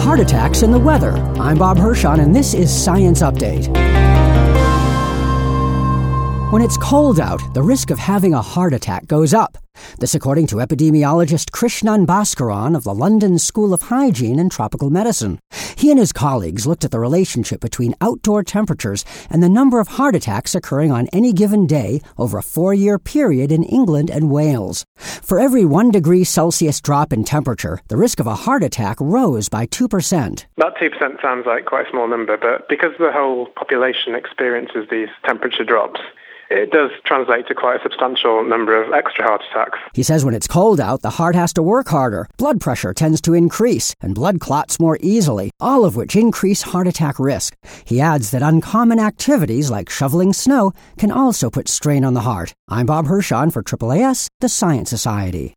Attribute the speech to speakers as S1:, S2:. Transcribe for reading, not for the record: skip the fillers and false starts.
S1: heart attacks and the weather. I'm Bob Hirschon, and this is Science Update. When it's cold out, the risk of having a heart attack goes up. This according to epidemiologist Krishnan Bhaskaran of the London School of Hygiene and Tropical Medicine. He and his colleagues looked at the relationship between outdoor temperatures and the number of heart attacks occurring on any given day over a 4-year period in England and Wales. For every 1 degree Celsius drop in temperature, the risk of a heart attack rose by 2%.
S2: That 2% sounds like quite a small number, but because the whole population experiences these temperature drops, it does translate to quite a substantial number of extra heart attacks.
S1: He says when it's cold out, the heart has to work harder, blood pressure tends to increase, and blood clots more easily, all of which increase heart attack risk. He adds that uncommon activities like shoveling snow can also put strain on the heart. I'm Bob Hirschon for AAAS, the Science Society.